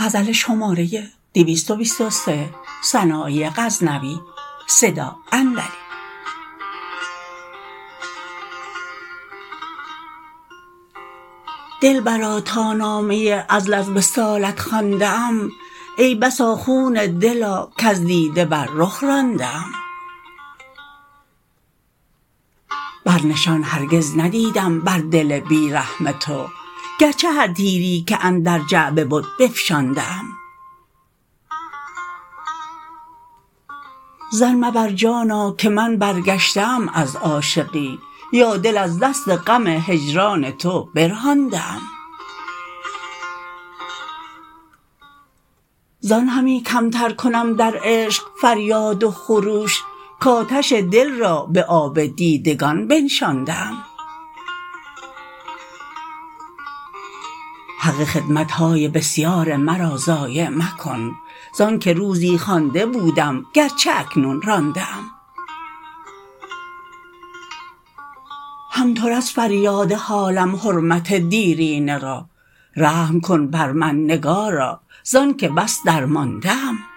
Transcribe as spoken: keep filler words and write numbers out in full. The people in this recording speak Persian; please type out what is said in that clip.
غزل شماره دویست و بیست و سه سنایی غزنوی صدا اندری. دلبرا تا نامه عزل از وصالت خوانده ام، ای بسا خون دلا کز دیده بر رخ رانده ام. بر نشان هرگز ندیدم بر دل بی رحم تو، گرچه هر تیری که اندر جعبه بد بفشانده ام. ظن مبر جانا که من برگشته ام از عاشقی، یا دل از دست غم هجران تو برهانده ام. زان همی کمتر کنم در عشق فریاد و خروش، کآتش دل را به آب دیدگان بنشانده ام. حق خدمت های بسیار مرا ضایع مکن، زان که روزی خوانده بودم گرچه اکنون رانده ام. همتر از فریاد حالم حرمت دیرینه را، رحم کن بر من نگارا زان که بس درمانده ام.